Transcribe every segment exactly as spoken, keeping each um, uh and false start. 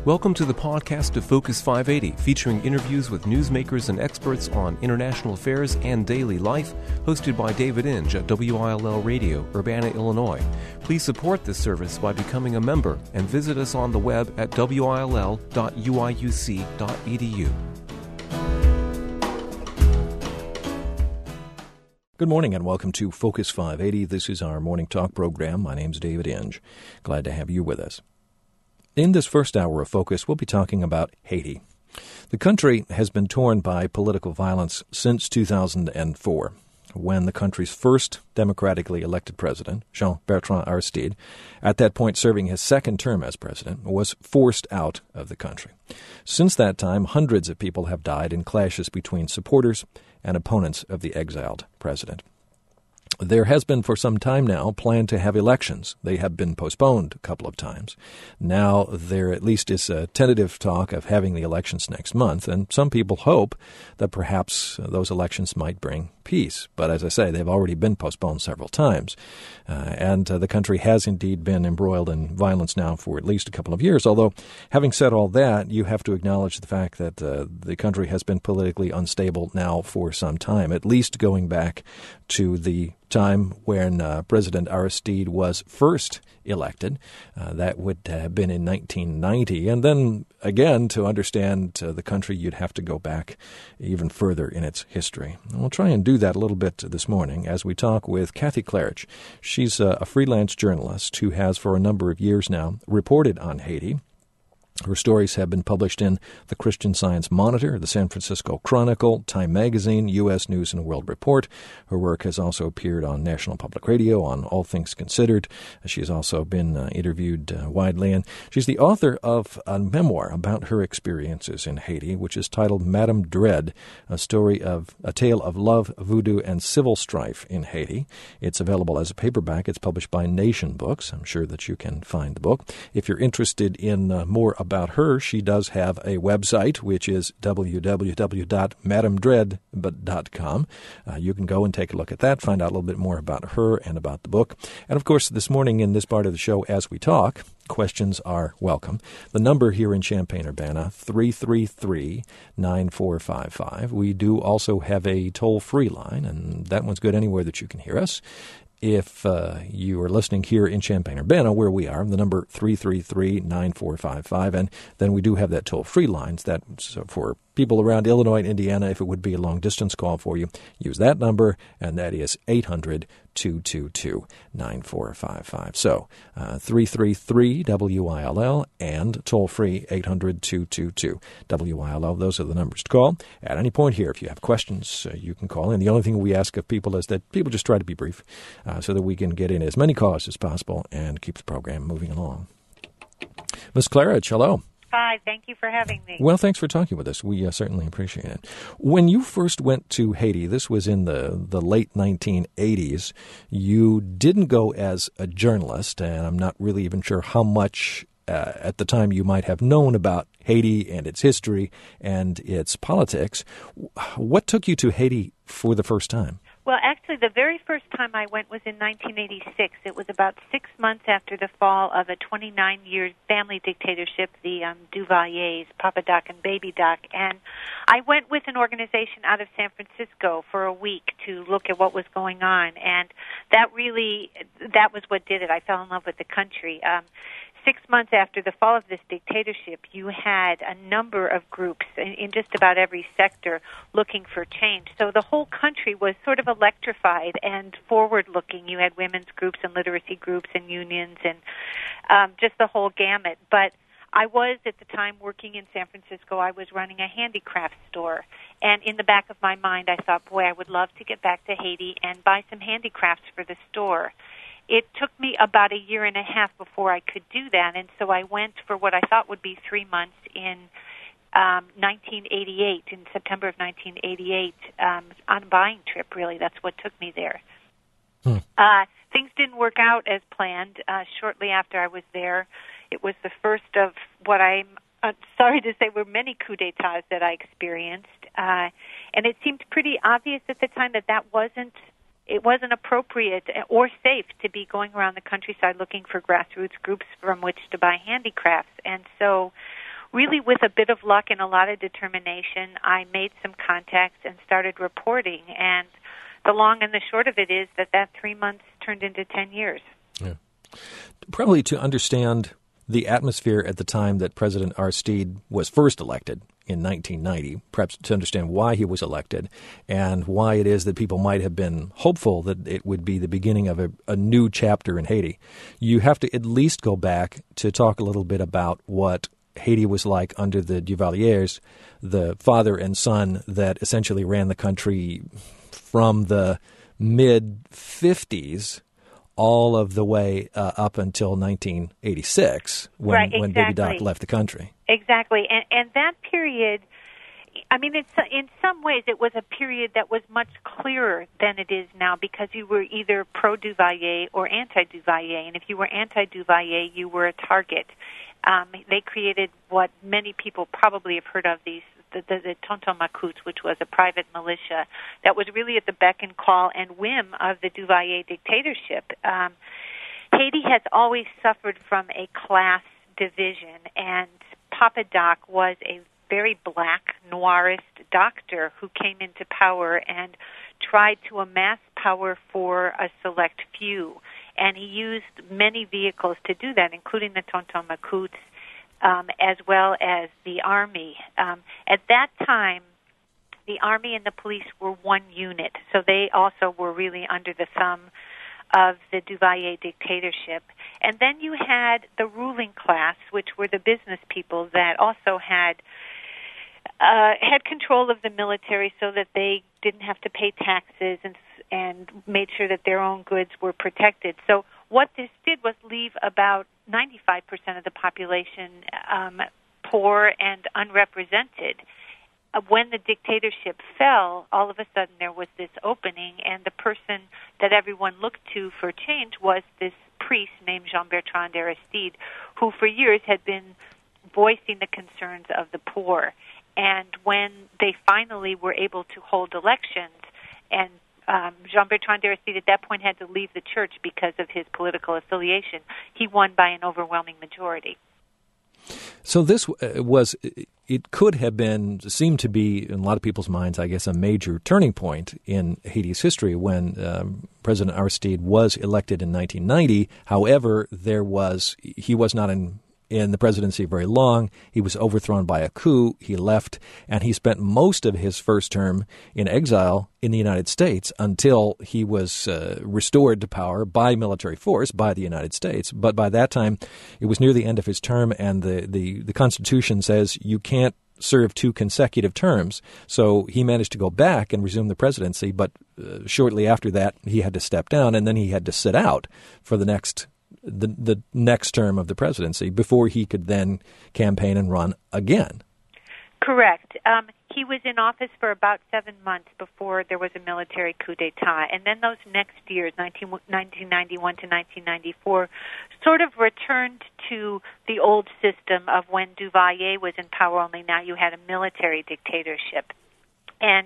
Welcome to the podcast of Focus five eighty, featuring interviews with newsmakers and experts on international affairs and daily life, hosted by David Inge at W I L L Radio, Urbana, Illinois. Please support this service by becoming a member and visit us on the web at w i l l dot u i u c dot e d u. Good morning and welcome to Focus five eighty. This is our morning talk program. My name's David Inge. Glad to have you with us. In this first hour of Focus, we'll be talking about Haiti. The country has been torn by political violence since two thousand four, when the country's first democratically elected president, Jean-Bertrand Aristide, at that point serving his second term as president, was forced out of the country. Since that time, hundreds of people have died in clashes between supporters and opponents of the exiled president. There has been for some time now planned to have elections. They have been postponed a couple of times. Now there at least is a tentative talk of having the elections next month, and some people hope that perhaps those elections might bring peace. But as I say, they've already been postponed several times. Uh, and uh, the country has indeed been embroiled in violence now for at least a couple of years. Although, having said all that, you have to acknowledge the fact that uh, the country has been politically unstable now for some time, at least going back to the time when uh, President Aristide was first elected. Uh, that would have been in nineteen ninety. And then, again, to understand uh, the country, you'd have to go back even further in its history. And we'll try and do that a little bit this morning as we talk with Kathy Klarich. She's a, a freelance journalist who has for a number of years now reported on Haiti. Her stories have been published in the Christian Science Monitor, the San Francisco Chronicle, Time Magazine, U S News and World Report. Her work has also appeared on National Public Radio, on All Things Considered. She has also been uh, interviewed uh, widely, and she's the author of a memoir about her experiences in Haiti, which is titled Madame Dread, a story of a tale of love, voodoo, and civil strife in Haiti. It's available as a paperback. It's published by Nation Books. I'm sure that you can find the book. If you're interested in uh, more about her, she does have a website, which is w w w dot madame dread dot com. Uh, you can go and take a look at that, find out a little bit more about her and about the book. And, of course, this morning in this part of the show, as we talk, questions are welcome. The number here in Champaign-Urbana, three three three, nine four five five. We do also have a toll-free line, and that one's good anywhere that you can hear us. If uh, you are listening here in Champaign-Urbana, where we are, the number three three three, nine four five five, and then we do have that toll-free lines. That's for people around Illinois and Indiana. If it would be a long-distance call for you, use that number, and that is eight hundred, two two two, nine four five five. So uh, three three three, W I L L and toll-free eight hundred, two two two, W I L L. Those are the numbers to call. At any point here, if you have questions, uh, you can call in. The only thing we ask of people is that people just try to be brief uh, so that we can get in as many calls as possible and keep the program moving along. Miz Klarich, hello. Hi, thank you for having me. Well, thanks for talking with us. We uh, certainly appreciate it. When you first went to Haiti, this was in the, the late nineteen eighties, you didn't go as a journalist, and I'm not really even sure how much uh, at the time you might have known about Haiti and its history and its politics. What took you to Haiti for the first time? Well, actually, the very first time I went was in nineteen eighty-six. It was about six months after the fall of a twenty-nine-year family dictatorship, the um, Duvaliers, Papa Doc and Baby Doc. And I went with an organization out of San Francisco for a week to look at what was going on. And that really, that was what did it. I fell in love with the country. Um, Six months after the fall of this dictatorship, you had a number of groups in, in just about every sector looking for change. So the whole country was sort of electrified and forward-looking. You had women's groups and literacy groups and unions and um, just the whole gamut. But I was, at the time, working in San Francisco. I was running a handicraft store. And in the back of my mind, I thought, boy, I would love to get back to Haiti and buy some handicrafts for the store. It took me about a year and a half before I could do that, and so I went for what I thought would be three months in um, nineteen eighty-eight, in September of nineteen eighty-eight, um, on a buying trip, really. That's what took me there. Hmm. Uh, things didn't work out as planned. Uh, shortly after I was there, it was the first of what I'm uh, sorry to say were many coups d'etats that I experienced, uh, and it seemed pretty obvious at the time that that wasn't It wasn't appropriate or safe to be going around the countryside looking for grassroots groups from which to buy handicrafts. And so really with a bit of luck and a lot of determination, I made some contacts and started reporting. And the long and the short of it is that that three months turned into ten years. Yeah. Probably to understand the atmosphere at the time that President Aristide was first elected in nineteen ninety, perhaps to understand why he was elected and why it is that people might have been hopeful that it would be the beginning of a, a new chapter in Haiti, you have to at least go back to talk a little bit about what Haiti was like under the Duvaliers, the father and son that essentially ran the country from the mid-fifties all of the way uh, up until nineteen eighty-six when, right, exactly. when Baby Doc left the country. Exactly. And, and that period, I mean, it's, in some ways it was a period that was much clearer than it is now because you were either pro-Duvalier or anti-Duvalier. And if you were anti-Duvalier, you were a target. Um, they created what many people probably have heard of, these the, the, the Tonton Macoutes, which was a private militia that was really at the beck and call and whim of the Duvalier dictatorship. Um, Haiti has always suffered from a class division, and Papa Doc was a very black, noirist doctor who came into power and tried to amass power for a select few. And he used many vehicles to do that, including the Tonton Macoutes, um, as well as the army. Um, at that time, the army and the police were one unit, so they also were really under the thumb of the Duvalier dictatorship. And then you had the ruling class, which were the business people that also had uh, had control of the military so that they didn't have to pay taxes and and made sure that their own goods were protected. So what this did was leave about ninety-five percent of the population um, poor and unrepresented. Uh, when the dictatorship fell, all of a sudden there was this opening, and the person that everyone looked to for change was this priest named Jean-Bertrand Aristide, who for years had been voicing the concerns of the poor. And when they finally were able to hold elections, and um, Jean-Bertrand Aristide at that point had to leave the church because of his political affiliation, he won by an overwhelming majority. So this was, it could have been, seemed to be, in a lot of people's minds, I guess, a major turning point in Haiti's history when um, President Aristide was elected in nineteen ninety. However, there was, he was not in in the presidency very long. He was overthrown by a coup. He left, and he spent most of his first term in exile in the United States until he was uh, restored to power by military force by the United States. But by that time, it was near the end of his term, and the, the, the Constitution says you can't serve two consecutive terms. So he managed to go back and resume the presidency, but uh, shortly after that, he had to step down, and then he had to sit out for the next the the next term of the presidency before he could then campaign and run again. Correct. Um, he was in office for about seven months before there was a military coup d'etat. And then those next years, nineteen ninety-one to nineteen ninety-four, sort of returned to the old system of when Duvalier was in power, only now you had a military dictatorship. And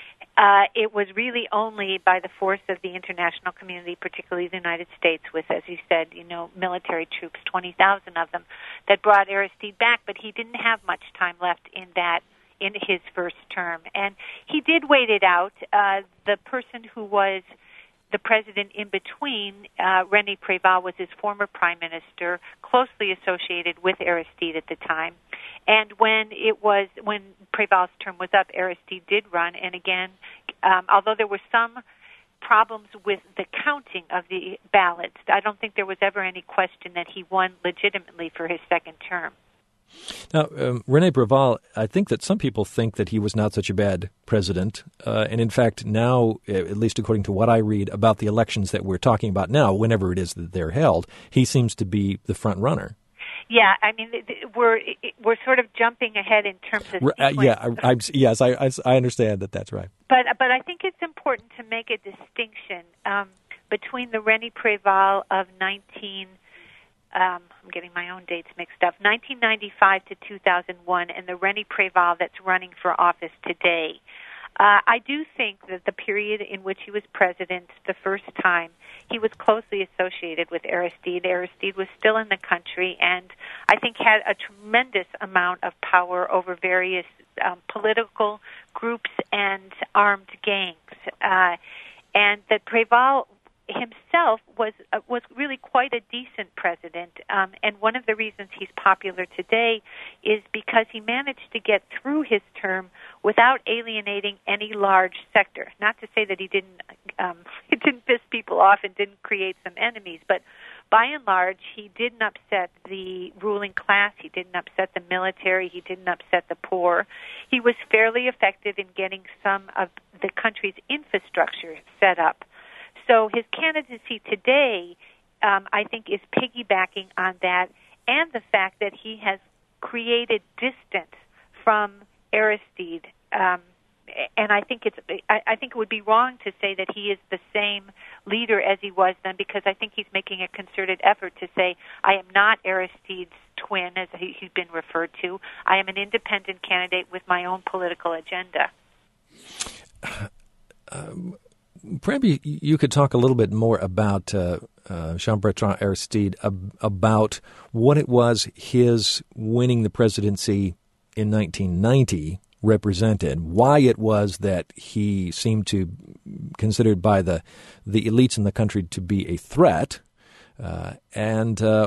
Uh, it was really only by the force of the international community, particularly the United States, with, as you said, you know, military troops, twenty thousand of them, that brought Aristide back. But he didn't have much time left in that, in his first term. And he did wait it out. Uh, the person who was the president in between, uh, René Préval, was his former prime minister, closely associated with Aristide at the time. And when it was, when Préval's term was up, Aristide did run. And again, um, although there were some problems with the counting of the ballots, I don't think there was ever any question that he won legitimately for his second term. Now, um, René Préval, I think that some people think that he was not such a bad president. Uh, and in fact, now, at least according to what I read about the elections that we're talking about now, whenever it is that they're held, he seems to be the front runner. Yeah, I mean, we're we're sort of jumping ahead in terms of uh, yeah, I, I'm, yes, I, I I understand that that's right. But but I think it's important to make a distinction um, between the René Préval of nineteen. Um, I'm getting my own dates mixed up. nineteen ninety-five to two thousand one, and the René Préval that's running for office today. Uh, I do think that the period in which he was president the first time, he was closely associated with Aristide. Aristide was still in the country and I think had a tremendous amount of power over various um, political groups and armed gangs. Uh, and that Préval himself was uh, was really quite a decent president, um, and one of the reasons he's popular today is because he managed to get through his term without alienating any large sector. Not to say that he didn't um, he didn't piss people off and didn't create some enemies, but by and large, he didn't upset the ruling class. He didn't upset the military. He didn't upset the poor. He was fairly effective in getting some of the country's infrastructure set up. So his candidacy today, um, I think, is piggybacking on that and the fact that he has created distance from Aristide. Um, and I think it's I, I think it would be wrong to say that he is the same leader as he was then, because I think he's making a concerted effort to say, I am not Aristide's twin, as he, he's been referred to. I am an independent candidate with my own political agenda. Um. Perhaps you could talk a little bit more about uh, uh, Jean-Bertrand Aristide, ab- about what it was his winning the presidency in nineteen ninety represented, why it was that he seemed to considered by the the elites in the country to be a threat, uh, and uh,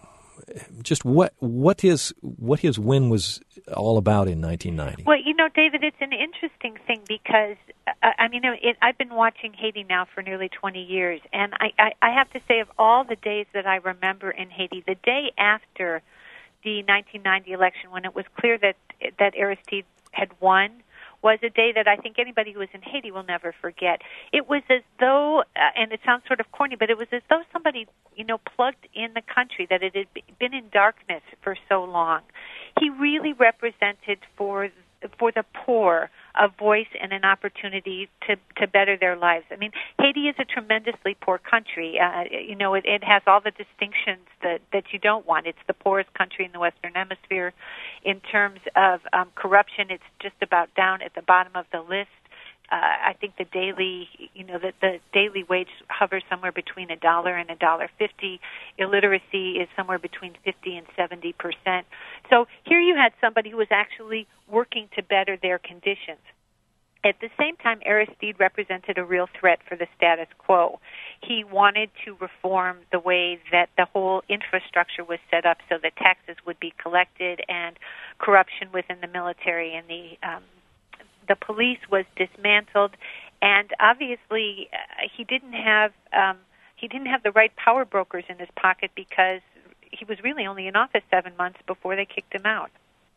just what what his what his win was all about in nineteen ninety. Well, you know, David, it's an interesting thing because uh, I mean, it, I've been watching Haiti now for nearly twenty years, and I, I, I have to say, of all the days that I remember in Haiti, the day after the nineteen ninety election, when it was clear that that Aristide had won, was a day that I think anybody who was in Haiti will never forget. It was as though, uh, and it sounds sort of corny, but it was as though somebody, you know, plugged in the country, that it had been in darkness for so long. He really represented for for the poor a voice and an opportunity to, to better their lives. I mean, Haiti is a tremendously poor country. Uh, you know, it, it has all the distinctions that, that you don't want. It's the poorest country in the Western Hemisphere. In terms of um, corruption, it's just about down at the bottom of the list. Uh, I think the daily, you know, the, the daily wage hovers somewhere between a dollar and a dollar fifty. Illiteracy is somewhere between fifty and seventy percent. So here you had somebody who was actually working to better their conditions. At the same time, Aristide represented a real threat for the status quo. He wanted to reform the way that the whole infrastructure was set up so that taxes would be collected and corruption within the military and the um, the police was dismantled, and obviously uh, he didn't have um, he didn't have the right power brokers in his pocket because he was really only in office seven months before they kicked him out.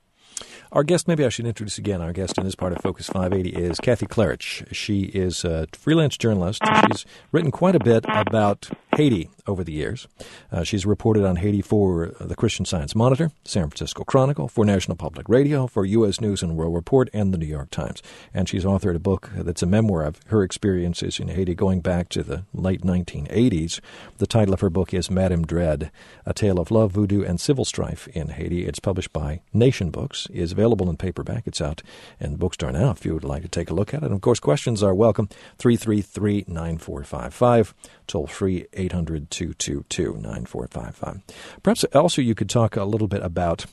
Our guest, maybe I should introduce again, our guest in this part of Focus five eighty is Kathy Klarich. She is a freelance journalist. She's written quite a bit about Haiti over the years. Uh, she's reported on Haiti for the Christian Science Monitor, San Francisco Chronicle, for National Public Radio, for U S News and World Report, and the New York Times. And she's authored a book that's a memoir of her experiences in Haiti going back to the late nineteen eighties. The title of her book is Madame Dread, A Tale of Love, Voodoo, and Civil Strife in Haiti. It's published by Nation Books, is available in paperback. It's out in the bookstore now if you would like to take a look at it. And, of course, questions are welcome. three three three, nine four five five, toll free eight hundred, two two two, nine four five five. Perhaps also you could talk a little bit about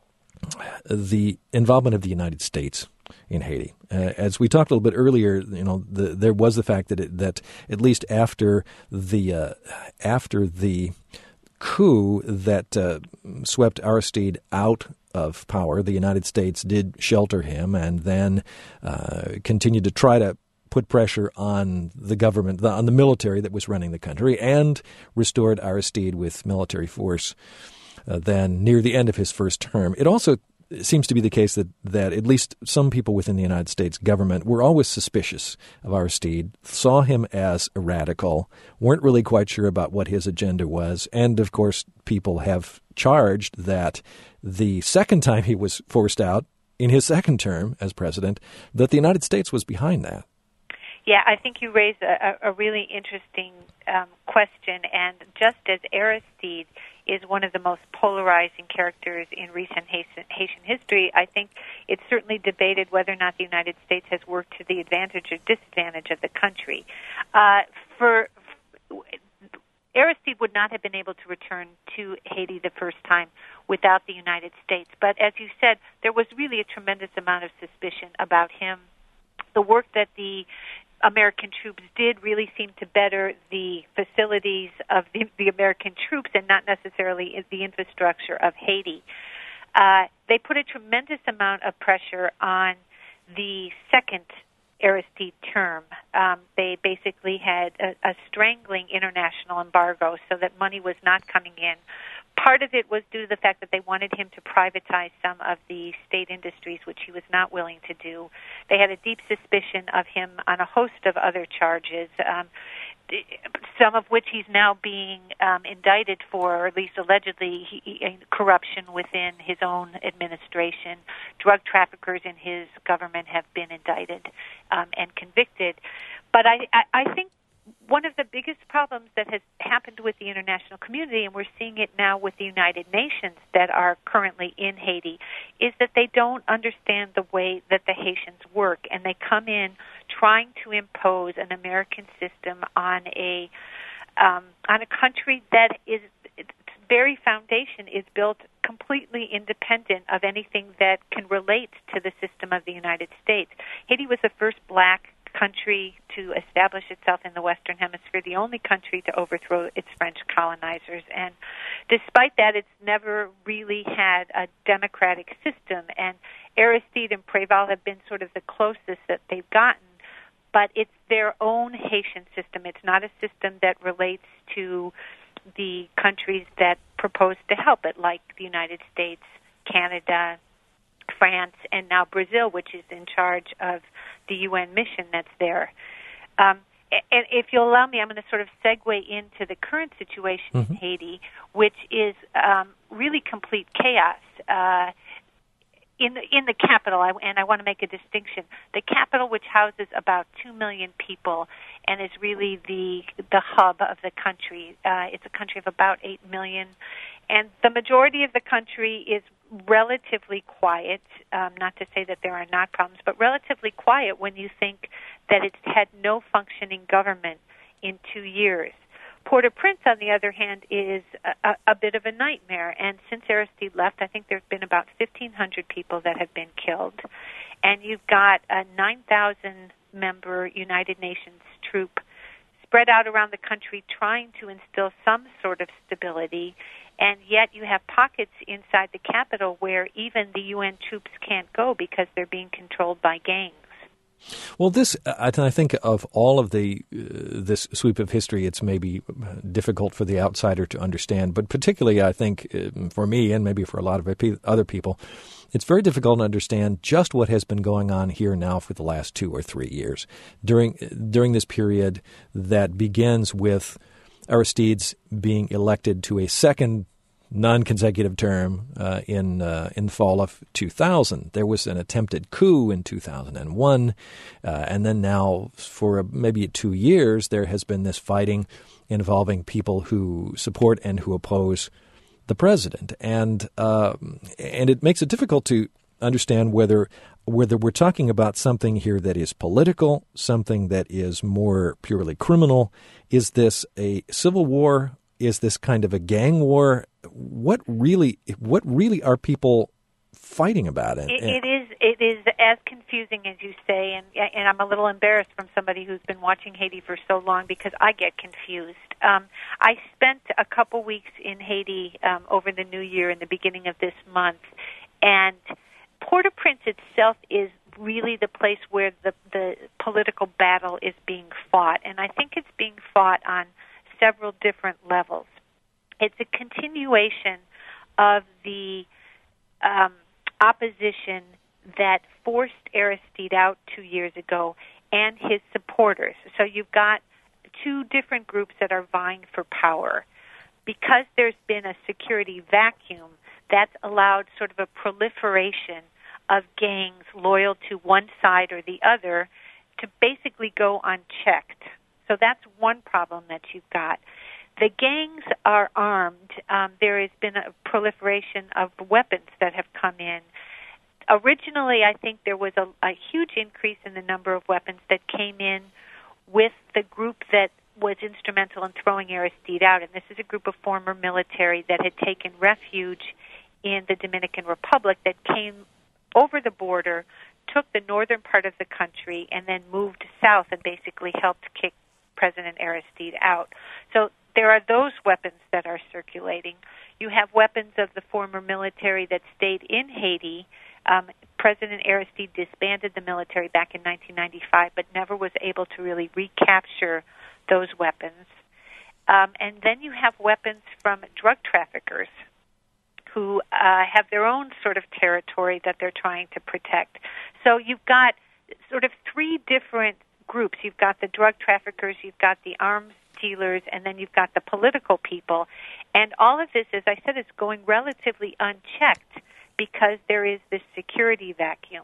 the involvement of the United States in Haiti. Uh, as we talked a little bit earlier, you know, the, there was the fact that it, that at least after the uh, after the coup that uh, swept Aristide out of power, the United States did shelter him and then uh, continued to try to put pressure on the government, on the military that was running the country, and restored Aristide with military force uh, then near the end of his first term. It also seems to be the case that, that at least some people within the United States government were always suspicious of Aristide, saw him as a radical, weren't really quite sure about what his agenda was, and, of course, people have charged that the second time he was forced out, in his second term as president, that the United States was behind that. Yeah, I think you raise a, a really interesting um, question, and just as Aristide is one of the most polarizing characters in recent Haitian history, I think it's certainly debated whether or not the United States has worked to the advantage or disadvantage of the country. Uh, for Aristide would not have been able to return to Haiti the first time without the United States, but as you said, there was really a tremendous amount of suspicion about him. The work that the American troops did really seem to better the facilities of the, the American troops and not necessarily the infrastructure of Haiti. Uh, they put a tremendous amount of pressure on the second Aristide term. Um, they basically had a, a strangling international embargo so that money was not coming in. Part of it was due to the fact that they wanted him to privatize some of the state industries, which he was not willing to do. They had a deep suspicion of him on a host of other charges, um, some of which he's now being um, indicted for, or at least allegedly he, he, corruption within his own administration. Drug traffickers in his government have been indicted um, and convicted. But I, I, I think one of the biggest problems that has happened with the international community, and we're seeing it now with the United Nations that are currently in Haiti, is that they don't understand the way that the Haitians work, and they come in trying to impose an American system on a um, on a country that is its very foundation is built completely independent of anything that can relate to the system of the United States. Haiti was the first black country to establish itself in the Western Hemisphere, the only country to overthrow its French colonizers. And despite that, it's never really had a democratic system. And Aristide and Préval have been sort of the closest that they've gotten, but it's their own Haitian system. It's not a system that relates to the countries that propose to help it, like the United States, Canada, France, and now Brazil, which is in charge of the U N mission that's there. Um, and if you'll allow me, I'm going to sort of segue into the current situation mm-hmm. in Haiti, which is um, really complete chaos. Uh, in the in the capital, I, and I want to make a distinction. The capital, which houses about two million people, and is really the the hub of the country. Uh, it's a country of about eight million, and the majority of the country is relatively quiet, um, not to say that there are not problems, but relatively quiet when you think that it's had no functioning government in two years. Port-au-Prince, on the other hand, is a, a, a bit of a nightmare, and since Aristide left, I think there have been about fifteen hundred people that have been killed, and you've got a nine thousand member United Nations troop spread out around the country trying to instill some sort of stability. And yet you have pockets inside the capital where even the U N troops can't go because they're being controlled by gangs. Well, this, I think of all of the uh, this sweep of history, it's maybe difficult for the outsider to understand, but particularly I think uh, for me and maybe for a lot of other people, it's very difficult to understand just what has been going on here now for the last two or three years during during this period that begins with Aristide's being elected to a second non-consecutive term uh, in uh, in the fall of two thousand. There was an attempted coup in two thousand one, uh, and then now for maybe two years there has been this fighting involving people who support and who oppose the president, and uh, and it makes it difficult to understand whether whether we're talking about something here that is political, something that is more purely criminal. Is this a civil war? Is this kind of a gang war? What really, what really are people fighting about it? It, it is. It is as confusing as you say, and and I'm a little embarrassed from somebody who's been watching Haiti for so long because I get confused. Um, I spent a couple weeks in Haiti um, over the New Year and the beginning of this month, and Port-au-Prince itself is really the place where the, the political battle is being fought, and I think it's being fought on several different levels. It's a continuation of the um, opposition that forced Aristide out two years ago and his supporters. So you've got two different groups that are vying for power. Because there's been a security vacuum, that's allowed sort of a proliferation of gangs loyal to one side or the other to basically go unchecked. So that's one problem that you've got. The gangs are armed. Um, there has been a proliferation of weapons that have come in. Originally, I think there was a, a huge increase in the number of weapons that came in with the group that was instrumental in throwing Aristide out. And this is a group of former military that had taken refuge in the Dominican Republic that came over the border, took the northern part of the country, and then moved south and basically helped kick President Aristide out. So there are those weapons that are circulating. You have weapons of the former military that stayed in Haiti. Um, President Aristide disbanded the military back in nineteen ninety-five, but never was able to really recapture those weapons. Um, and then you have weapons from drug traffickers who uh, have their own sort of territory that they're trying to protect. So you've got sort of three different groups. You've got the drug traffickers, you've got the arms dealers, and then you've got the political people. And all of this, as I said, is going relatively unchecked because there is this security vacuum.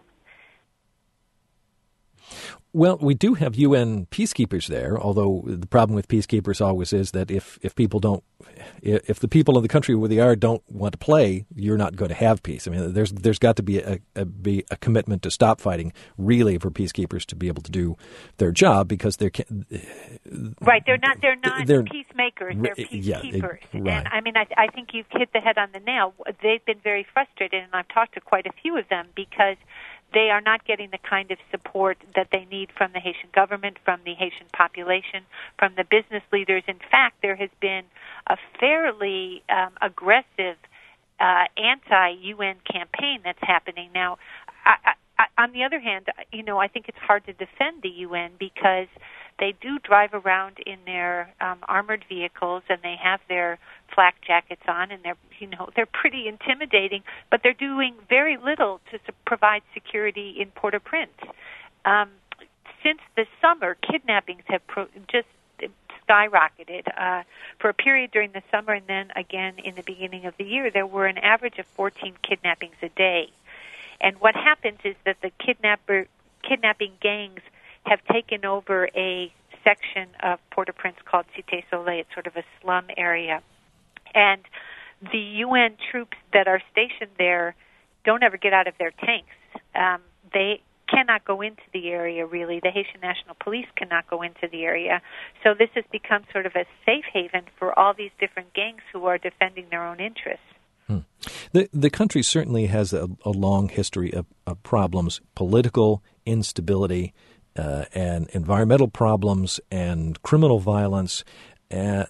Well, we do have U N peacekeepers there, although the problem with peacekeepers always is that if, if people don't, if the people in the country where they are don't want to play, you're not going to have peace. I mean, there's there's got to be a, a be a commitment to stop fighting, really, for peacekeepers to be able to do their job, because they're right. They're not. They're not they're, peacemakers. They're peacekeepers. Yeah, right. And I mean, I, I think you've hit the head on the nail. They've been very frustrated, and I've talked to quite a few of them because they are not getting the kind of support that they need from the Haitian government, from the Haitian population, from the business leaders. In fact, there has been a fairly um, aggressive uh, anti-U N campaign that's happening now. I, I, on the other hand, you know, I think it's hard to defend the U N because they do drive around in their um, armored vehicles and they have their flak jackets on, and they're, you know, they're pretty intimidating, but they're doing very little to su- provide security in Port-au-Prince. Um, since the summer, kidnappings have pro- just skyrocketed. Uh, for a period during the summer and then again in the beginning of the year, there were an average of fourteen kidnappings a day. And what happens is that the kidnapper, kidnapping gangs have taken over a section of Port-au-Prince called Cité Soleil. It's sort of a slum area. And the U N troops that are stationed there don't ever get out of their tanks. Um, they cannot go into the area, really. The Haitian National Police cannot go into the area. So this has become sort of a safe haven for all these different gangs who are defending their own interests. Hmm. The the country certainly has a, a long history of, of problems, political instability, uh, and environmental problems, and criminal violence. Uh,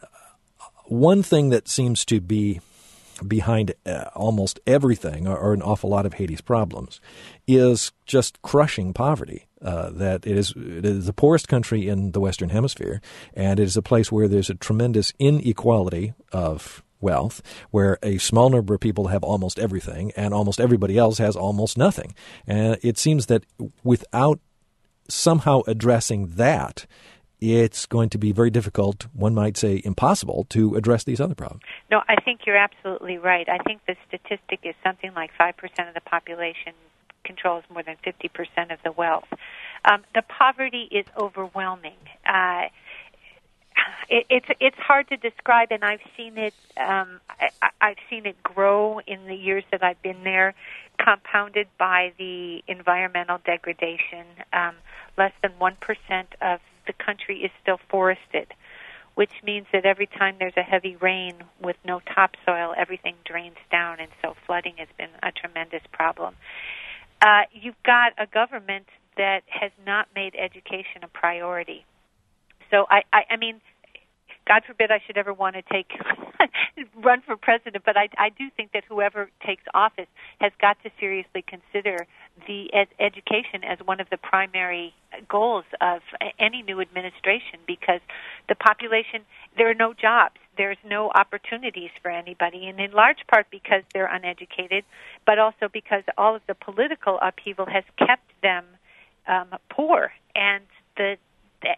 one thing that seems to be behind uh, almost everything, or, or an awful lot of Haiti's problems, is just crushing poverty. Uh, that it is, it is the poorest country in the Western Hemisphere, and it is a place where there's a tremendous inequality of wealth, where a small number of people have almost everything and almost everybody else has almost nothing. And it seems that without somehow addressing that, it's going to be very difficult, one might say impossible, to address these other problems. No, I think you're absolutely right. I think the statistic is something like five percent of the population controls more than fifty percent of the wealth. Um, the poverty is overwhelming. Uh, it, it's it's hard to describe, and I've seen it. Um, I, I've seen it grow in the years that I've been there, compounded by the environmental degradation. Um, less than one percent of the country is still forested, which means that every time there's a heavy rain with no topsoil, everything drains down, and so flooding has been a tremendous problem. Uh, you've got a government that has not made education a priority. So, I, I, I mean, God forbid I should ever want to take run for president, but I, I do think that whoever takes office has got to seriously consider the ed- education as one of the primary goals of any new administration, because the population, there are no jobs, there's no opportunities for anybody, and in large part because they're uneducated, but also because all of the political upheaval has kept them um, poor, and the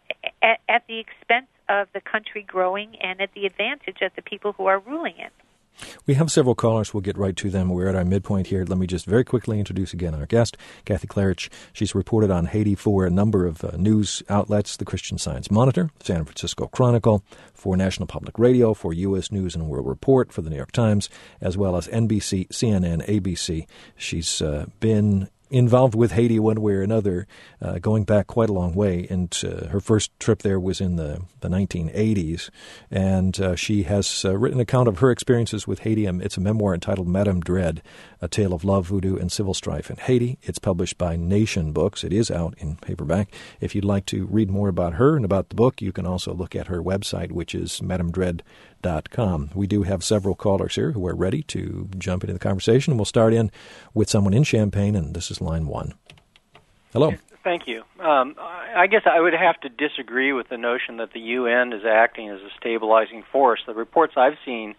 at the expense of the country growing and at the advantage of the people who are ruling it. We have several callers. We'll get right to them. We're at our midpoint here. Let me just very quickly introduce again our guest, Kathy Klarich. She's reported on Haiti for a number of uh, news outlets, the Christian Science Monitor, San Francisco Chronicle, for National Public Radio, for U S News and World Report, for the New York Times, as well as N B C, C N N, A B C. She's uh, been involved with Haiti one way or another, uh, going back quite a long way. And uh, her first trip there was in the, the nineteen eighties. And uh, she has uh, written an account of her experiences with Haiti. It's a memoir entitled Madame Dread, A Tale of Love, Voodoo, and Civil Strife in Haiti. It's published by Nation Books. It is out in paperback. If you'd like to read more about her and about the book, you can also look at her website, which is madame dread dot com. We do have several callers here who are ready to jump into the conversation. We'll start in with someone in Champaign, and this is line one. Hello. Thank you. Um, I guess I would have to disagree with the notion that the U N is acting as a stabilizing force. The reports I've seen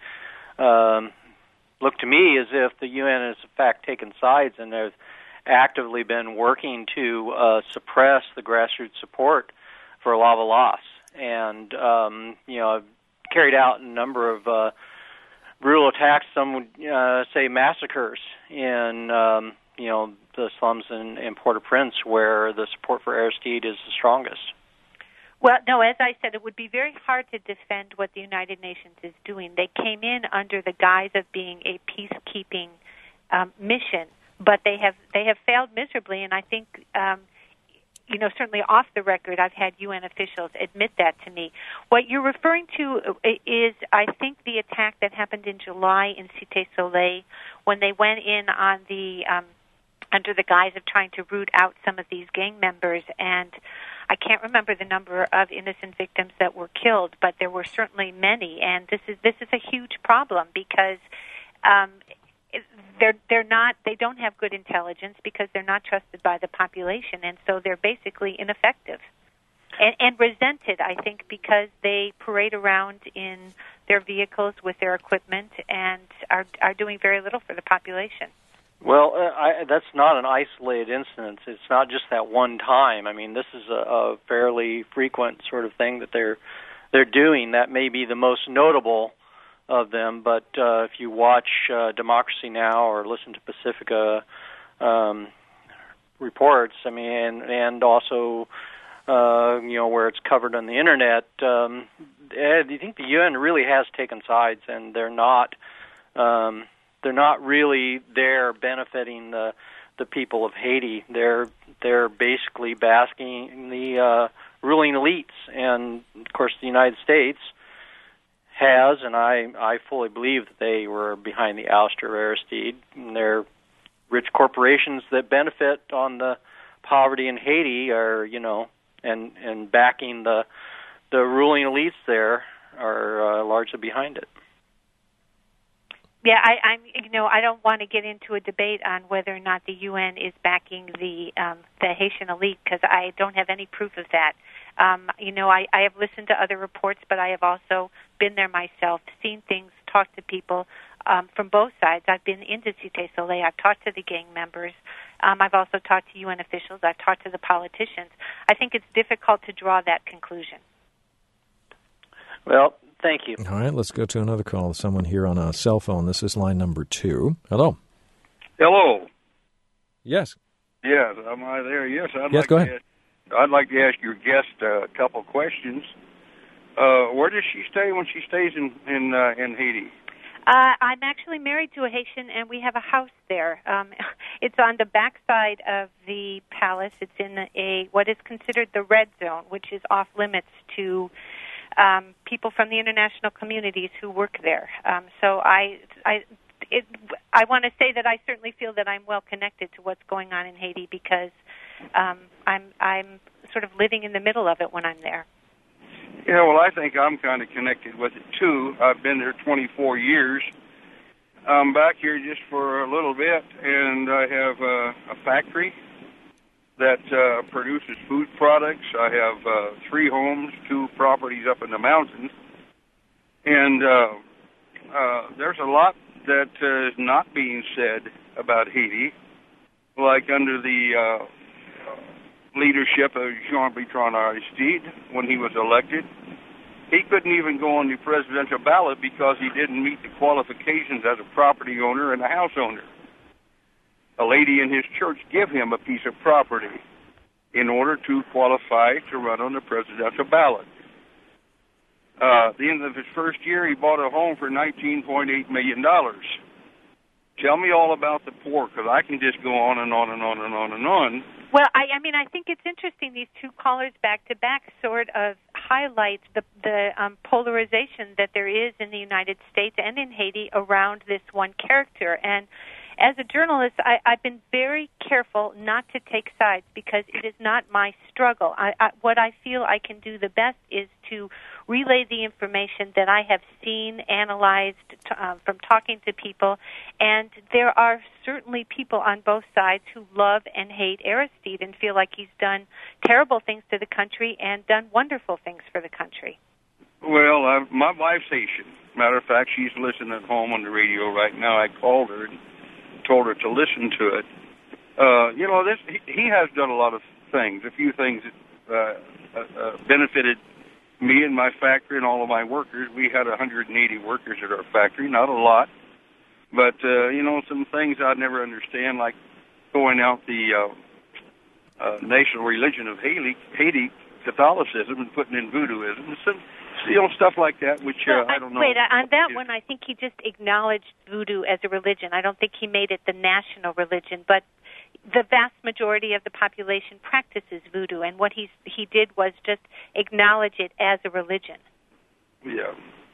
um, look to me as if the U N has, in fact, taken sides and have actively been working to uh, suppress the grassroots support for Lava Loss. And, um, you know, carried out a number of uh, brutal attacks, some would uh, say massacres, in um, you know the slums in, in Port-au-Prince, where the support for Aristide is the strongest. Well, no, as I said, it would be very hard to defend what the United Nations is doing. They came in under the guise of being a peacekeeping um, mission, but they have they have failed miserably, and I think um, you know, certainly off the record, I've had U N officials admit that to me. What you're referring to is, I think, the attack that happened in July in Cité Soleil, when they went in on the um, under the guise of trying to root out some of these gang members, and I can't remember the number of innocent victims that were killed, but there were certainly many, and this is this is a huge problem because um, they're they're not they don't have good intelligence because they're not trusted by the population, and so they're basically ineffective and, and resented, I think, because they parade around in their vehicles with their equipment and are are doing very little for the population. Well, uh, I, that's not an isolated incident. It's not just that one time. I mean, this is a, a fairly frequent sort of thing that they're they're doing. That may be the most notable of them, but uh, if you watch uh, Democracy Now! Or listen to Pacifica um, reports, I mean, and, and also, uh, you know, where it's covered on the internet, um, I think the U N really has taken sides, and they're not, um, they're not really there benefiting the the people of Haiti. They're they're basically basking in the uh, ruling elites, and of course, the United States has, and I, I fully believe that they were behind the ouster of Aristide. And they're rich corporations that benefit on the poverty in Haiti are, you know, and, and backing the the ruling elites there are uh, largely behind it. Yeah, I, I'm. You know, I don't want to get into a debate on whether or not the U N is backing the um, the Haitian elite because I don't have any proof of that. Um, you know, I, I have listened to other reports, but I have also been there myself, seen things, talked to people um, from both sides. I've been into Cité Soleil. I've talked to the gang members. Um, I've also talked to U N officials. I've talked to the politicians. I think it's difficult to draw that conclusion. Well, thank you. All right, let's go to another call. Someone here on a cell phone. This is line number two. Hello. Hello. Yes. Yes, am I there? Yes, I'd yes, like go to ahead. Ask, I'd like to ask your guest uh, a couple of questions. Uh, where does she stay when she stays in in, uh, in Haiti? Uh, I'm actually married to a Haitian, and we have a house there. Um, it's on the backside of the palace. It's in a what is considered the red zone, which is off limits to um, people from the international communities who work there. Um, so I, I, it, I want to say that I certainly feel that I'm well connected to what's going on in Haiti because um, I'm I'm sort of living in the middle of it when I'm there. Yeah, well, I think I'm kind of connected with it, too. I've been there twenty-four years. I'm back here just for a little bit, and I have uh, a factory that uh, produces food products. I have uh, three homes, two properties up in the mountains. And uh, uh, there's a lot that uh, is not being said about Haiti, like under the uh, leadership of Jean-Bertrand Aristide when he was elected. he couldn't even go on the presidential ballot because he didn't meet the qualifications as a property owner and a house owner. A lady in his church gave him a piece of property in order to qualify to run on the presidential ballot. Uh, at the end of his first year, he bought a home for nineteen point eight million dollars. Tell me all about the poor, because I can just go on and on and on and on and on. Well, I, I mean, I think it's interesting. These two callers back to back sort of highlight the the um, polarization that there is in the United States and in Haiti around this one character. And as a journalist, I, I've been very careful not to take sides because it is not my struggle. I, I, what I feel I can do the best is to relay the information that I have seen, analyzed uh, from talking to people, and there are certainly people on both sides who love and hate Aristide and feel like he's done terrible things to the country and done wonderful things for the country. Well, uh, my wife's Haitian. Matter of fact, she's listening at home on the radio right now. I called her and told her to listen to it. Uh, you know, this he, he has done a lot of things, a few things that uh, uh, benefited me and my factory and all of my workers. We had one hundred eighty workers at our factory, not a lot, but, uh, you know, some things I'd never understand, like going out the uh, uh, national religion of Haiti, Haiti, Catholicism, and putting in voodooism. Some, you know, stuff like that, which uh, well, I don't know. Wait, on that one, I think he just acknowledged voodoo as a religion. I don't think he made it the national religion, but the vast majority of the population practices voodoo, and what he's, he did was just acknowledge it as a religion. Yeah.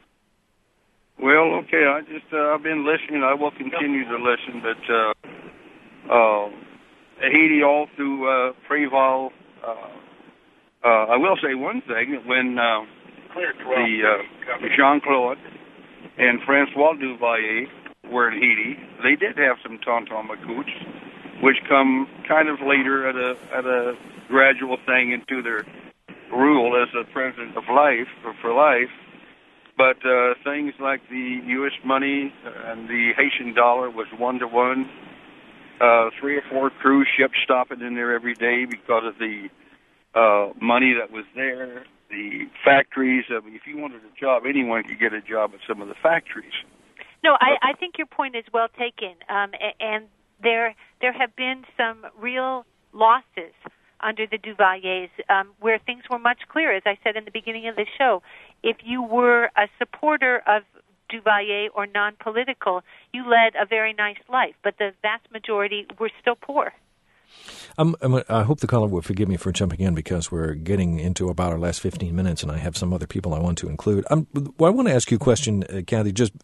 Well, okay, I just, uh, I've been listening. I will continue to listen, but uh, uh, Haiti all through uh, Préval, uh, uh, I will say one thing, when uh, the uh, Jean-Claude and Francois Duvalier were in Haiti, they did have some Tonton Macoutes, which come kind of later at a at a gradual thing into their rule as a president of life, or for life. But uh, things like the U S money and the Haitian dollar was one-to-one. Uh, three or four cruise ships stopping in there every day because of the uh, money that was there. The factories, I mean, if you wanted a job, anyone could get a job at some of the factories. No, I, I think your point is well taken. Um, and there there have been some real losses under the Duvaliers um, where things were much clearer. As I said in the beginning of the show, if you were a supporter of Duvalier or non-political, you led a very nice life, but the vast majority were still poor. Um, I hope the caller will forgive me for jumping in because we're getting into about our last fifteen minutes, and I have some other people I want to include. Um, well, I want to ask you a question, uh, Kathy, just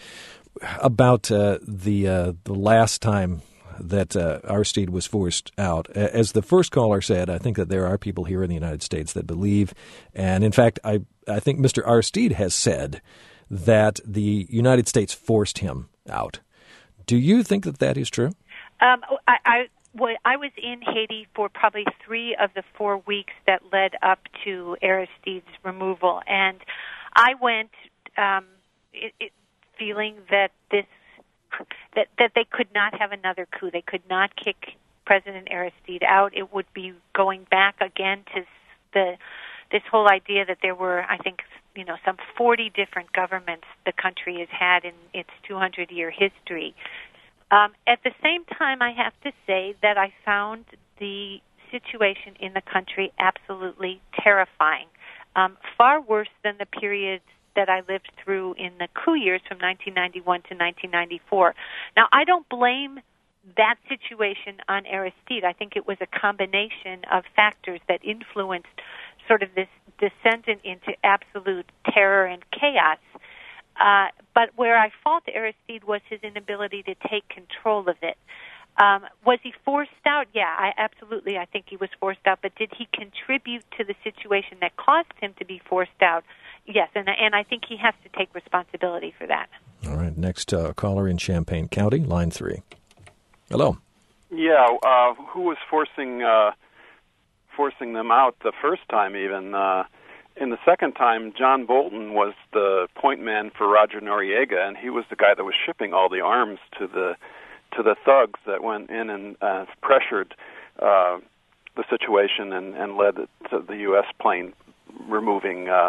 about uh, the uh, the last time that uh, Aristide was forced out. As the first caller said, I think that there are people here in the United States that believe, and in fact, I I think Mister Aristide has said that the United States forced him out. Do you think that that is true? Um, I. I Well, I was in Haiti for probably three of the four weeks that led up to Aristide's removal, and I went um, it, it, feeling that this that that they could not have another coup. They could not kick President Aristide out. It would be going back again to the this whole idea that there were, I think, you know, some forty different governments the country has had in its two hundred year history. Um, at the same time, I have to say that I found the situation in the country absolutely terrifying, um, far worse than the period that I lived through in the coup years from nineteen ninety-one to nineteen ninety-four. Now, I don't blame that situation on Aristide. I think it was a combination of factors that influenced sort of this descendant into absolute terror and chaos. Uh, but where I fault Aristide was his inability to take control of it. Um, was he forced out? Yeah, I absolutely. I think he was forced out. But did he contribute to the situation that caused him to be forced out? Yes, and and I think he has to take responsibility for that. All right, next uh, caller in Champaign County, line three. Hello. Yeah, uh, who was forcing uh, forcing them out the first time? Even. Uh, In the second time, John Bolton was the point man for Roger Noriega, and he was the guy that was shipping all the arms to the to the thugs that went in and uh, pressured uh, the situation and, and led to the U S plane removing uh,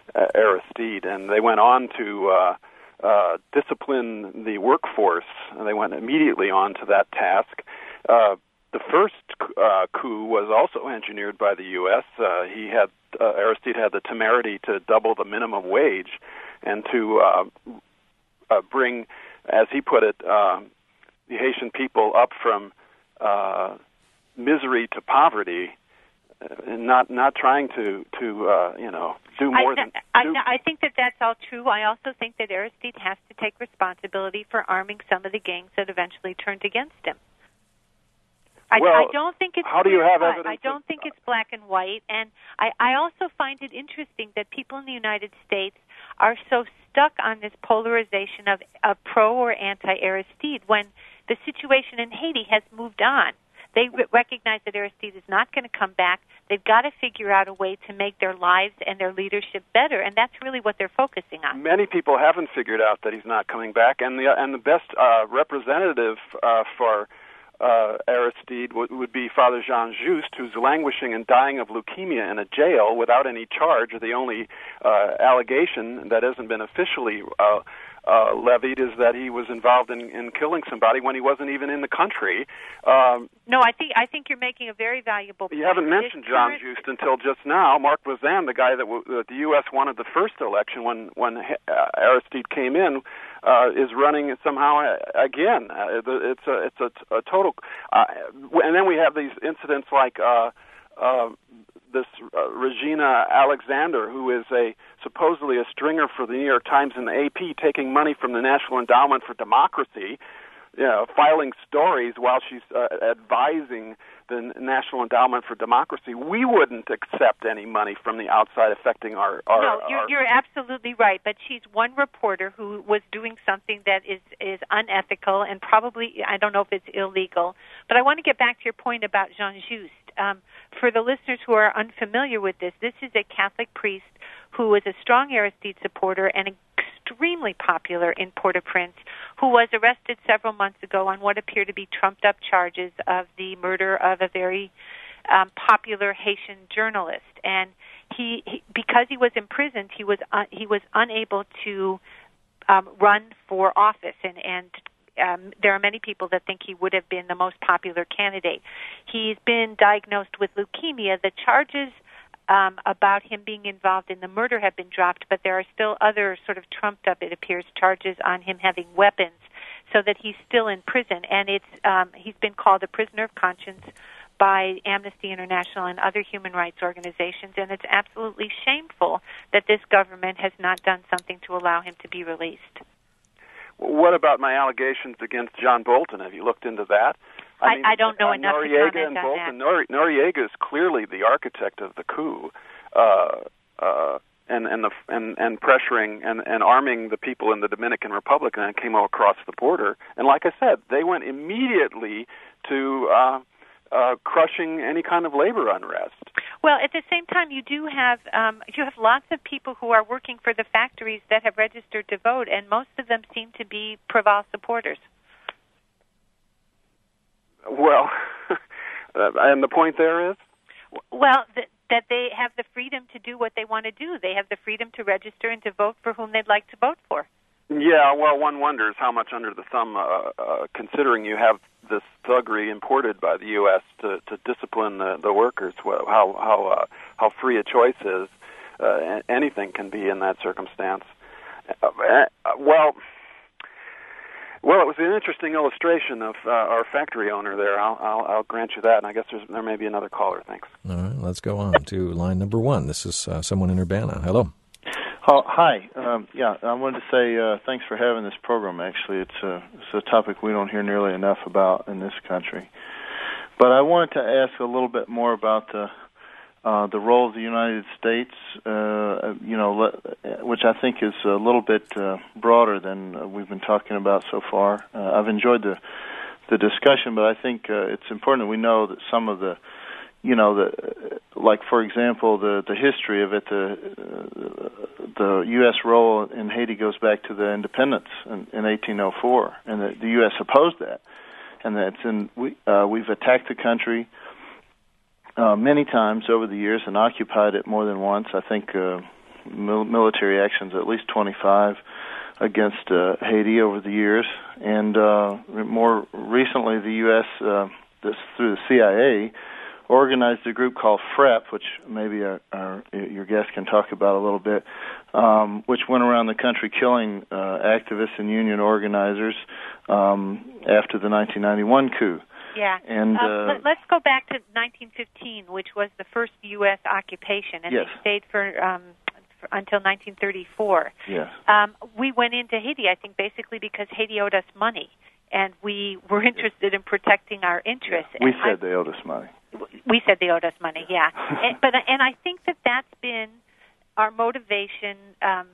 uh, Aristide, and they went on to uh, uh, discipline the workforce. And they went immediately on to that task. Uh, the first uh, coup was also engineered by the U S. Uh, he had uh, Aristide had the temerity to double the minimum wage and to uh, uh, bring, as he put it, uh, the Haitian people up from uh, misery to poverty, uh, and not not trying to to uh, you know do more I, than. I, do. I think that that's all true. I also think that Aristide has to take responsibility for arming some of the gangs that eventually turned against him. I, well, I don't think it's how do you have black. evidence? I don't of, think it's black and white, and I, I also find it interesting that people in the United States are so stuck on this polarization of, of pro or anti-Aristide when the situation in Haiti has moved on. They re- recognize that Aristide is not going to come back. They've got to figure out a way to make their lives and their leadership better, and that's really what they're focusing on. Many people haven't figured out that he's not coming back, and the and the best uh, representative uh, for uh, Aristide would, would be Father Jean Juste, who's languishing and dying of leukemia in a jail without any charge. The only uh, allegation that hasn't been officially uh, uh, levied is that he was involved in, in killing somebody when he wasn't even in the country. Um, no, I think I think you're making a very valuable point. You haven't mentioned John current... Juste until just now. Marc Bazin, the guy that, w- that the U S wanted the first election when when uh, Aristide came in, uh, is running somehow again. Uh, it's a it's a, a total. Uh, and then we have these incidents like uh, uh, this uh, Regina Alexander, who is a supposedly a stringer for the New York Times and the A P, taking money from the National Endowment for Democracy, you know, filing stories while she's uh, advising the National Endowment for Democracy. We wouldn't accept any money from the outside affecting our... our no, you're, our... you're absolutely right, but she's one reporter who was doing something that is, is unethical and probably, I don't know if it's illegal, but I want to get back to your point about Jean Juste. Um, for the listeners who are unfamiliar with this, this is a Catholic priest who is a strong Aristide supporter and extremely popular in Port-au-Prince, who was arrested several months ago on what appear to be trumped-up charges of the murder of a very um, popular Haitian journalist. And he, he, because he was imprisoned, he was uh, he was unable to um, run for office, and and. Um, there are many people that think he would have been the most popular candidate. He's been diagnosed with leukemia. The charges um, about him being involved in the murder have been dropped, but there are still other sort of trumped up, it appears, charges on him having weapons, so that he's still in prison. And it's um, he's been called a prisoner of conscience by Amnesty International and other human rights organizations, and it's absolutely shameful that this government has not done something to allow him to be released. What about my allegations against John Bolton? Have you looked into that? I, mean, I don't know uh, enough Noriega to comment and on Bolton. that. Nor- Noriega is clearly the architect of the coup, uh, uh, and and the and, and pressuring and, and arming the people in the Dominican Republic, and then came across the border. And like I said, they went immediately to uh, uh, crushing any kind of labor unrest. Well, at the same time, you do have um, you have lots of people who are working for the factories that have registered to vote, and most of them seem to be Preval supporters. Well, and the point there is? Well, th- that they have the freedom to do what they want to do. They have the freedom to register and to vote for whom they'd like to vote for. Yeah, well, one wonders how much under the thumb, uh, uh, considering you have this thuggery imported by the U S to, to discipline the, the workers, how how uh, how free a choice is. Uh, anything can be in that circumstance. Uh, uh, well, well, it was an interesting illustration of uh, our factory owner there. I'll, I'll I'll grant you that, and I guess there's, there may be another caller. Thanks. All right, let's go on to line number one. This is uh, someone in Urbana. Hello. Oh, hi. Um, yeah, I wanted to say uh, thanks for having this program. Actually, it's a it's a topic we don't hear nearly enough about in this country. But I wanted to ask a little bit more about the uh, the role of the United States. Uh, you know, which I think is a little bit uh, broader than we've been talking about so far. Uh, I've enjoyed the the discussion, but I think uh, it's important that we know that some of the You know, the like for example, the the history of it, the uh, the U S role in Haiti goes back to the independence in, in eighteen oh four, and the, the U S opposed that, and that's in we uh, we've attacked the country uh, many times over the years and occupied it more than once. I think uh, mil- military actions, at least twenty-five, against uh, Haiti over the years. And uh, more recently, the U S, uh, this, through the C I A, organized a group called FREP, which maybe our, our, your guest can talk about a little bit, um, which went around the country killing uh, activists and union organizers um, after the nineteen ninety-one coup. Yeah. And um, uh, let, let's go back to nineteen fifteen, which was the first U S occupation, and yes. they stayed for, um, for until nineteen thirty-four. Yes. Um, we went into Haiti, I think, basically because Haiti owed us money, and we were interested in protecting our interests. Yeah. We and said I, they owed us money. We said they owed us money, yeah. and, but and I think that that's been our motivation um,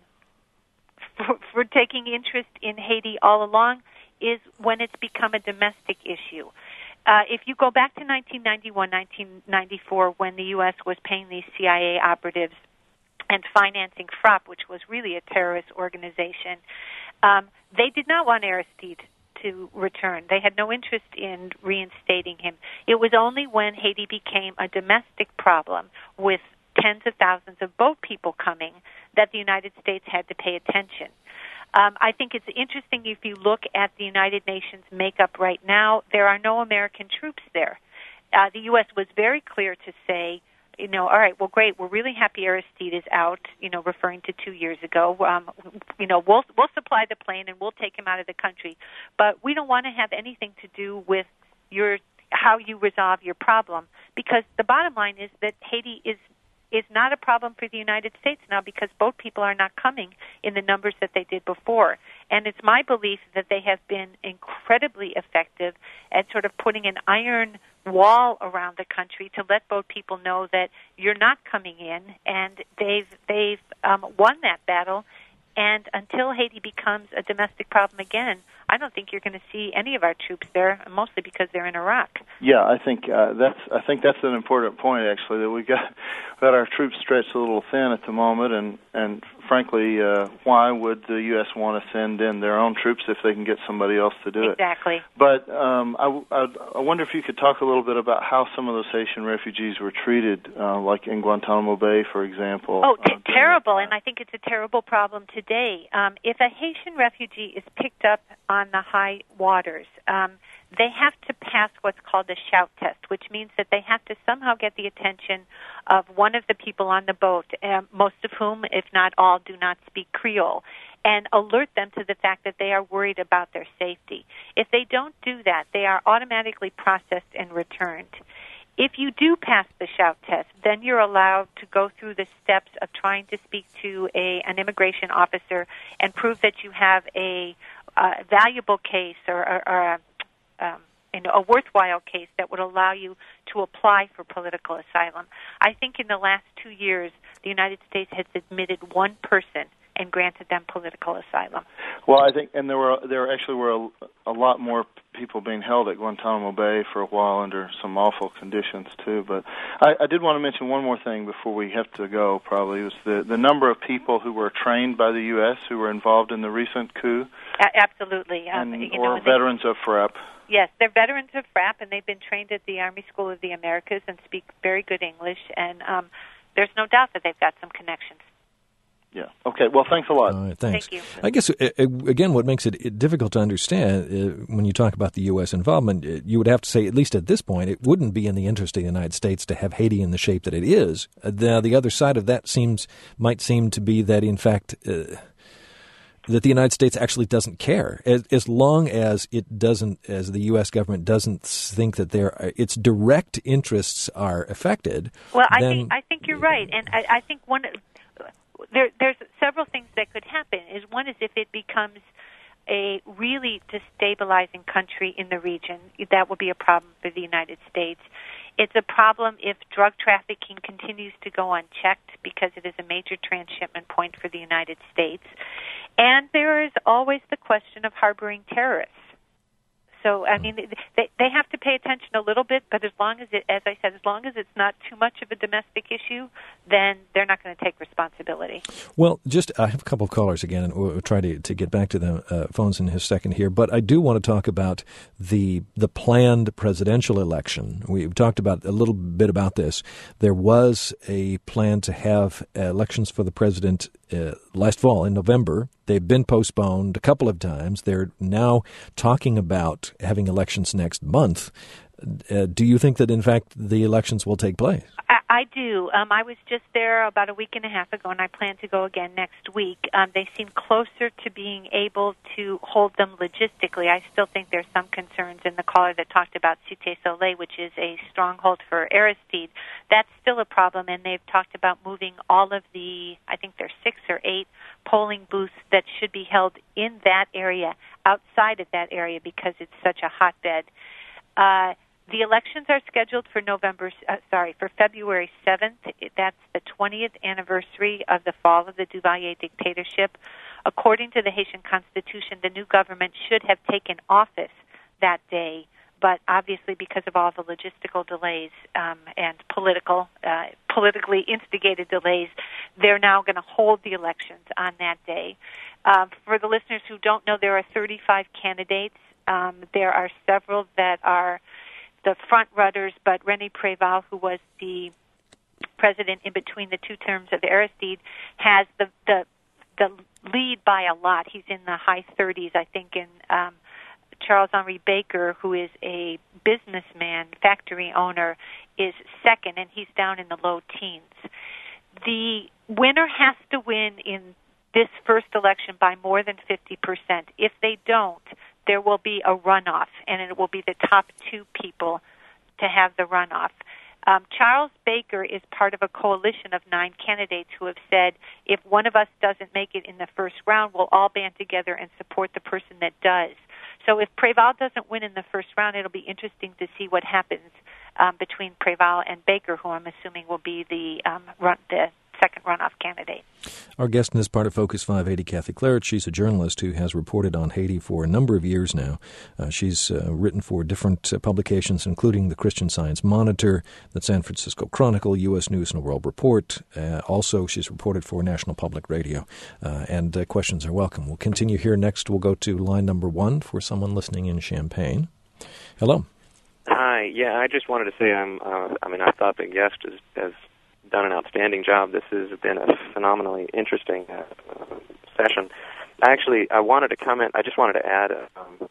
for, for taking interest in Haiti all along, is when it's become a domestic issue. Uh, if you go back to nineteen ninety-one, nineteen ninety-four, when the U S was paying these C I A operatives and financing FROP, which was really a terrorist organization, um, they did not want Aristide to return. They had no interest in reinstating him. It was only when Haiti became a domestic problem with tens of thousands of boat people coming that the United States had to pay attention. Um, I think it's interesting if you look at the United Nations makeup right now, there are no American troops there. Uh, the U S was very clear to say, you know, all right, well, great, we're really happy Aristide is out, you know, referring to two years ago. Um, you know, we'll we'll supply the plane and we'll take him out of the country, but we don't want to have anything to do with your how you resolve your problem, because the bottom line is that Haiti is is not a problem for the United States now, because boat people are not coming in the numbers that they did before. And it's my belief that they have been incredibly effective at sort of putting an iron wall around the country to let boat people know that you're not coming in, and they've they've um, won that battle. And until Haiti becomes a domestic problem again, I don't think you're going to see any of our troops there, mostly because they're in Iraq. Yeah, I think uh, that's I think that's an important point, actually, that we got got our troops stretched a little thin at the moment, and and frankly, uh, why would the U S want to send in their own troops if they can get somebody else to do it? Exactly. But um, I, I, I wonder if you could talk a little bit about how some of those Haitian refugees were treated, uh, like in Guantanamo Bay, for example. Oh, t- uh, terrible, and I think it's a terrible problem today. Um, if a Haitian refugee is picked up on the high waters, um, they have to pass what's called a shout test, which means that they have to somehow get the attention of one of the people on the boat, uh, most of whom, if not all, do not speak Creole, and alert them to the fact that they are worried about their safety. If they don't do that, they are automatically processed and returned. If you do pass the shout test, then you're allowed to go through the steps of trying to speak to a an immigration officer and prove that you have a uh, valuable case or, or, or a, um, you know, a worthwhile case that would allow you to apply for political asylum. I think in the last two years, the United States has admitted one person and granted them political asylum. Well, I think, and there were there actually were a, a lot more people being held at Guantanamo Bay for a while under some awful conditions too. But I, I did want to mention one more thing before we have to go. Probably was the the number of people who were trained by the U S who were involved in the recent coup. A- absolutely, um, and, you or know, veterans they, of FREP. Yes, they're veterans of FRAP, and they've been trained at the Army School of the Americas and speak very good English. And um, there's no doubt that they've got some connections. Yeah. Okay. Well, thanks a lot. All right, thanks. Thank you. I guess, uh, again, what makes it difficult to understand uh, when you talk about the U S involvement, uh, you would have to say, at least at this point, it wouldn't be in the interest of the United States to have Haiti in the shape that it is. Uh, the, the other side of that seems might seem to be that, in fact, uh, that the United States actually doesn't care, as, as long as it doesn't, as the U S government doesn't think that their its direct interests are affected. Well, I then, think I think you're right, and I, I think one. There, there's several things that could happen. Is one is if it becomes a really destabilizing country in the region, that will be a problem for the United States. It's a problem if drug trafficking continues to go unchecked, because it is a major transshipment point for the United States. And there is always the question of harboring terrorists. So, I mean, they they have to pay attention a little bit, but as long as it, as I said, as long as it's not too much of a domestic issue, then they're not going to take responsibility. Well, just I have a couple of callers again, and we'll try to, to get back to the uh, phones in a second here. But I do want to talk about the the planned presidential election. We've talked about a little bit about this. There was a plan to have elections for the president uh, last fall in November. They've been postponed a couple of times. They're now talking about having elections next month. Uh, do you think that, in fact, the elections will take place? I, I do. Um, I was just there about a week and a half ago, and I plan to go again next week. Um, they seem closer to being able to hold them logistically. I still think there's some concerns in the caller that talked about Cité Soleil, which is a stronghold for Aristide. That's still a problem, and they've talked about moving all of the, I think there's six or eight polling booths that should be held in that area, outside of that area, because it's such a hotbed. Uh, The elections are scheduled for November, uh, sorry, for February seventh. That's the twentieth anniversary of the fall of the Duvalier dictatorship. According to the Haitian Constitution, the new government should have taken office that day, but obviously because of all the logistical delays um, and political, uh, politically instigated delays, they're now going to hold the elections on that day. Uh, for the listeners who don't know, there are thirty-five candidates. Um, there are several that are the front runners, but René Préval, who was the president in between the two terms of Aristide, has the the, the lead by a lot. He's in the high thirties, I think, and um, Charles-Henri Baker, who is a businessman, factory owner, is second, and he's down in the low teens. The winner has to win in this first election by more than fifty percent. If they don't, there will be a runoff, and it will be the top two people to have the runoff. Um, Charles Baker is part of a coalition of nine candidates who have said, if one of us doesn't make it in the first round, we'll all band together and support the person that does. So if Préval doesn't win in the first round, it'll be interesting to see what happens um, between Préval and Baker, who I'm assuming will be the um, run, the second runoff candidate. Our guest in this part of Focus five eighty, Kathy Claret. She's a journalist who has reported on Haiti for a number of years now. Uh, she's uh, written for different uh, publications, including the Christian Science Monitor, the San Francisco Chronicle, U S News and World Report. Uh, also, she's reported for National Public Radio. Uh, and uh, questions are welcome. We'll continue here next. We'll go to line number one for someone listening in Champaign. Hello. Hi. Yeah, I just wanted to say I'm. Uh, I mean, I thought the guest has, has done an outstanding job. This has been a phenomenally interesting uh, uh, session. I actually, I wanted to comment. I just wanted to add um,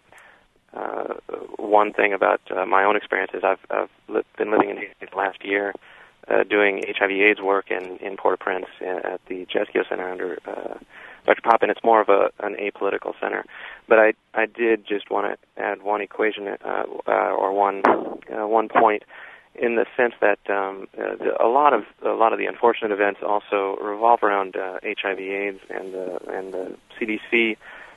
uh, one thing about uh, my own experiences. I've, I've li- been living in Haiti the last year, uh, doing H I V/AIDS work in, in Port-au-Prince at the Jesquio Center under uh, Doctor Poppin. It's more of a an apolitical center, but I I did just want to add one equation uh, uh, or one uh, one point, in the sense that um, uh, the, a lot of a lot of the unfortunate events also revolve around uh, H I V/AIDS and the and the C D C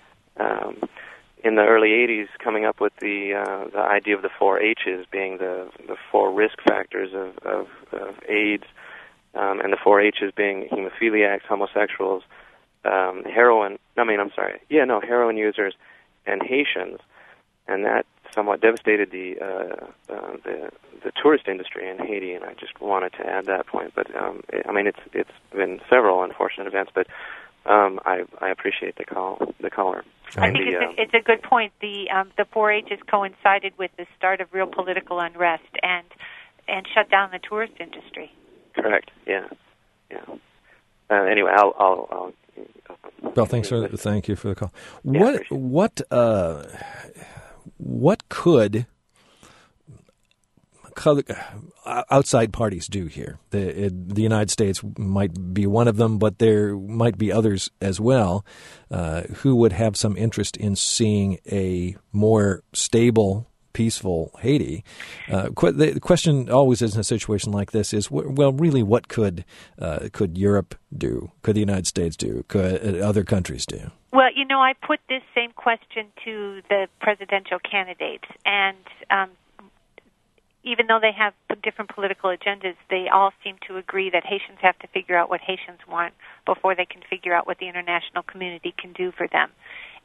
um, in the early eighties coming up with the uh, the idea of the four H's being the the four risk factors of of, of AIDS, um, and the four H's being hemophiliacs, homosexuals, um, heroin. I mean, I'm sorry, yeah, no, heroin users, and Haitians, and that somewhat devastated the uh, uh, the the tourist industry in Haiti, and I just wanted to add that point. But um, it, I mean, it's it's been several unfortunate events, but um, I I appreciate the call the caller. I think the, it's, um, a, it's a good point. The um, the four H's coincided with the start of real political unrest and and shut down the tourist industry. Correct. Yeah. Yeah. Uh, anyway, I'll I'll. I'll well, thanks for thank you for the call. Yeah, what what uh, what could outside parties do here? The the United States might be one of them, but there might be others as well uh, who would have some interest in seeing a more stable, peaceful Haiti. Uh, qu- the question always is in a situation like this is, well, really, what could uh, could Europe do? Could the United States do? Could other countries do? Well, you know, I put this same question to the presidential candidates, and um, even though they have different political agendas, they all seem to agree that Haitians have to figure out what Haitians want before they can figure out what the international community can do for them.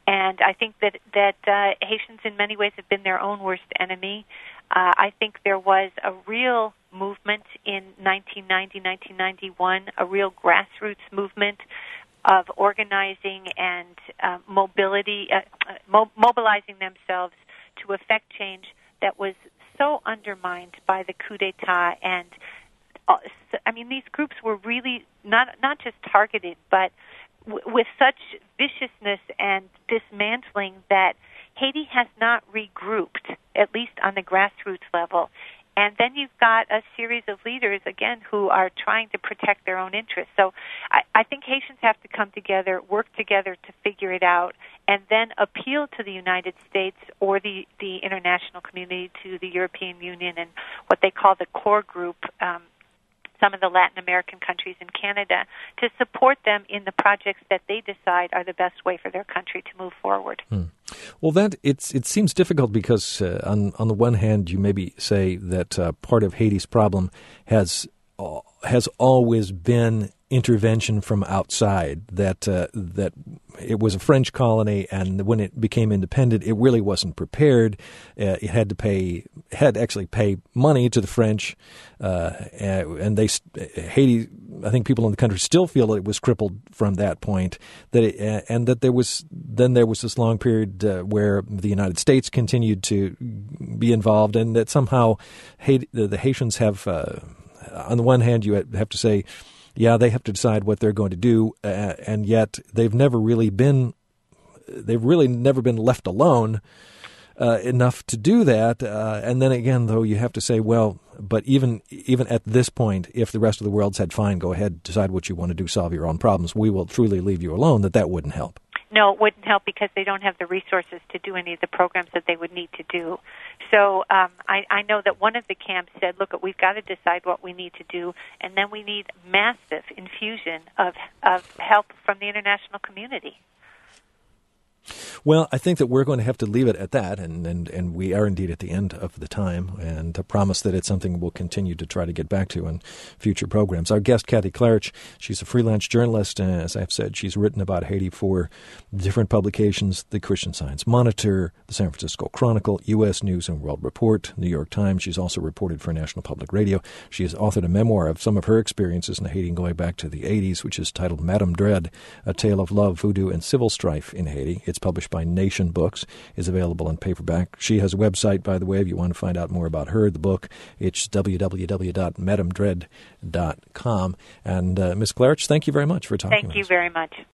And I think that, that uh, Haitians in many ways have been their own worst enemy. Uh, I think there was a real movement in nineteen ninety, nineteen ninety-one, a real grassroots movement of organizing and uh, mobility, uh, mo- mobilizing themselves to effect change that was so undermined by the coup d'etat. And uh, I mean, these groups were really not not just targeted, but w- with such viciousness and dismantling that Haiti has not regrouped, at least on the grassroots level. And then you've got a series of leaders, again, who are trying to protect their own interests. So I, I think Haitians have to come together, work together to figure it out, and then appeal to the United States or the, the international community, to the European Union and what they call the core group, um, some of the Latin American countries and Canada, to support them in the projects that they decide are the best way for their country to move forward. Hmm. Well, that it's it seems difficult because uh, on on the one hand, you maybe say that uh, part of Haiti's problem has uh, has always been intervention from outside. That uh, that it was a French colony, and when it became independent, it really wasn't prepared. Uh, it had to pay had to actually pay money to the French, uh, and they Haiti. I think people in the country still feel that it was crippled from that point. That it, and that there was then there was this long period uh, where the United States continued to be involved, and that somehow Haiti, the, the Haitians have, uh, on the one hand, you have to say, yeah, they have to decide what they're going to do, uh, and yet they've never really been, they've really never been left alone uh, enough to do that. Uh, and then again, though, you have to say, well, but even even at this point, if the rest of the world said, fine, go ahead, decide what you want to do, solve your own problems, we will truly leave you alone, that that wouldn't help. No, it wouldn't help because they don't have the resources to do any of the programs that they would need to do. So um, I, I know that one of the camps said, look, we've got to decide what we need to do, and then we need massive infusion of, of help from the international community. Well, I think that we're going to have to leave it at that, and, and, and we are indeed at the end of the time, and I promise that it's something we'll continue to try to get back to in future programs. Our guest, Kathy Klarich, she's a freelance journalist, and as I've said, she's written about Haiti for different publications, the Christian Science Monitor, the San Francisco Chronicle, U S News and World Report, New York Times. She's also reported for National Public Radio. She has authored a memoir of some of her experiences in Haiti going back to the eighties, which is titled Madame Dread, A Tale of Love, Voodoo, and Civil Strife in Haiti. It's published by Nation Books, is available in paperback. She has a website, by the way, if you want to find out more about her, the book. It's w w w dot madame dread dot com. And uh, Miz Klarich, thank you very much for talking Thank with you us. very much.